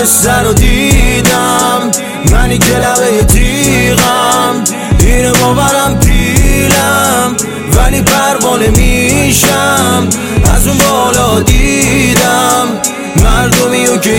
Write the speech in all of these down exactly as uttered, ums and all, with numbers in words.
قصه رو دیدم، منی که لبه تیغم، اینه باورم پیلم ولی پروانه میشم. از اون بالا دیدم مردمیو که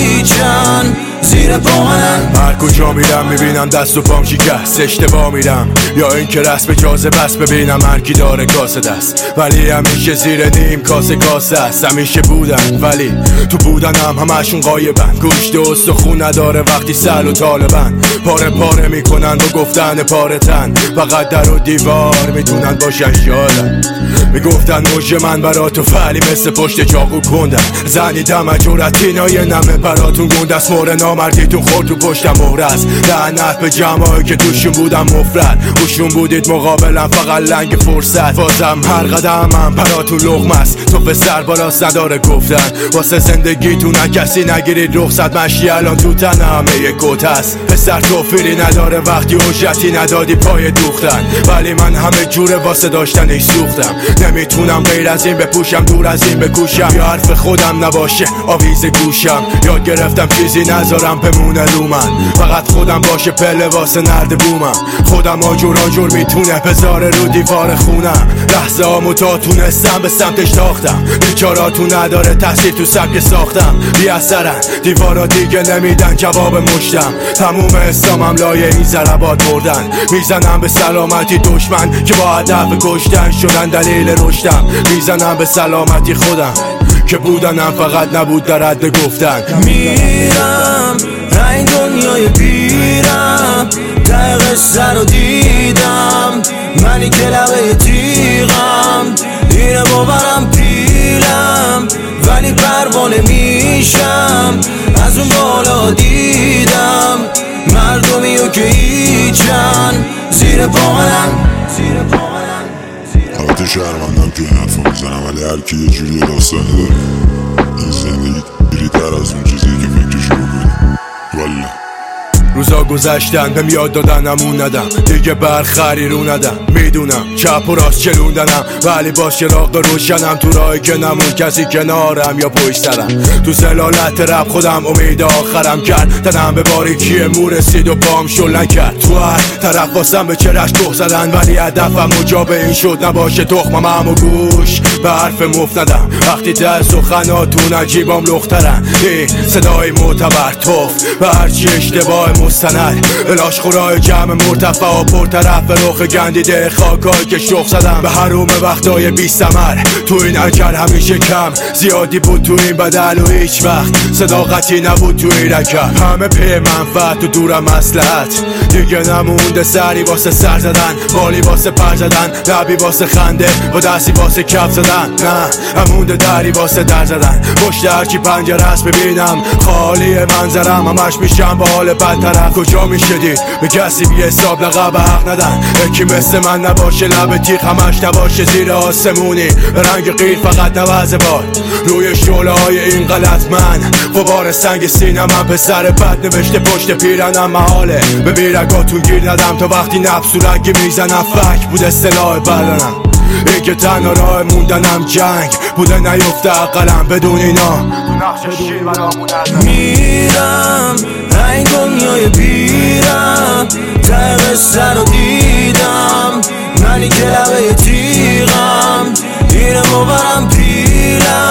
هیچن زیر پا منن. هر کجا میرم میبینم دست و پام شکست، اشتباه میرم یا اینکه رسم جاذبه است. ببینم هر کی داره کاسه دست ولی همیشه زیر نیم کاسه کاسه است. همیشه بودن ولی تو بودنم همشون غایبن. گوشت و استخون نداره وقتی سل و طالبن. پاره پاره میکنن با گفتن پاره تن، فقط در و دیوار میتونن باشن شادن. میگفتن موج من براتو فعلی مثل پشت چاقو کندن. زنی دم جورتینای نمه براتون گندست. مور نامردیتون خورد تو پشتم مهرست. لعنت به جمعایی که توشون بودم مفرد. اوشون بودید مقابلم فقط لنگ فرصت. بازم هر قدمم براتون لغم است. تو پسر بالاست نداره گفتن. واسه زندگیتون کسی نگیرید رخصت. مشی الان تو تن همه یک کت است. پسر توفیری نداره وقتی حجتی ندادی پای دوختن. ولی من همه جوره واسه داشتنش سوختم. نمیتونم غیر از این بپوشم، دور از این بکوشم. یا حرف خودم نباشه آویز گوشم. یاد گرفتم چیزی نذارم بمونه رو من، فقط خودم باشه پله واسه نرد بومم. خودم آجور آجور میتونه بذاره رو دیوار خونم. لحظه آمو تا تونستم به سمتش تاختم. بیچاراتون نداره تاثیر تو سبک ساختم. بی اثرن دیوارا دیگه نمیدن جواب مشتم. تموم اسلامم لایه این ضربات بردن. میزنم به سلامتی دشمن که با هدف کشتن شدن دلیل رشدم. میزنم به سلامتی خودم که بودنم فقط نبود در حد گفتن. میرم این دنیای پیرم، ته قصه رو دیدم، منی که لبه تیغم، اینه باورم پیلم ولی پروانه میشم. از اون بالا دیدم مردمیو که هیچن زیر پا منن. البته شهروندم که این حرفا میزنم ولی هر کی یه جوری داستانی داره. این زندگی گریتر از اون چیزی که فکرشو بکنی. والا روزا گذشتن بهم یاد دادن امون ندم. دیگه برخری رو ندم. میدونم چپ و راست چلوندنم ولی با چراغ روشنم. تو راهی که نمون کسی کنارم یا پشت سرم. تو زلالت رب خودم امید آخرم کرد. تنم به باریکی مو رسید و پام شل نکرد. تو هر طرف واسم به چرش تخ زدن ولی هدفم مجاب این شد نباشه تخمم و گوش به حرف مفت ندم. وقتی در سخناتون عجیبام لخترن. این صدای معتبر توف به هرچی اشتباه مستند. بلاش خورای جمع مرتفع و پرطرف به رخ گندیده خاکایی که شخ زدم. به حروم وقتای بی ثمر تو این اجل همیشه کم زیادی بود تو این بدل و هیچ وقت صداقتی نبود تو این رکب. همه پی منفعت و دورم مصلحت. دیگه نمونده سری واسه سر زدن، بالی واسه پر زدن، لبی واسه خنده و دستی واسه کف زدن. نه همونده دری واسه در زدن. پشت هرچی پنجره هست ببینم خالی منظرم. همش میشم با حال بدتر. کجا میشه دید به کسی بی حساب لقب حق ندن. یکی مثل من نباشه لب تیغ همش نباشه زیر آسمونی رنگ قیر فقط نوز باد روی شعله های این غلط. من غبار سنگ سینم من پسر بد نوشته پشت پیرنم. محاله به بیرگاتون گیر ندم تا وقتی نفس و رنگی میزنم. فک بود اصطلاح بدنم. این که تنها راه موندنم جنگ بوده نیفته عقلم بدون اینا. میرم این دنیای پیرم، ته قصه رو دیدم، منی که لبه تیغم، اینه باورم پیلم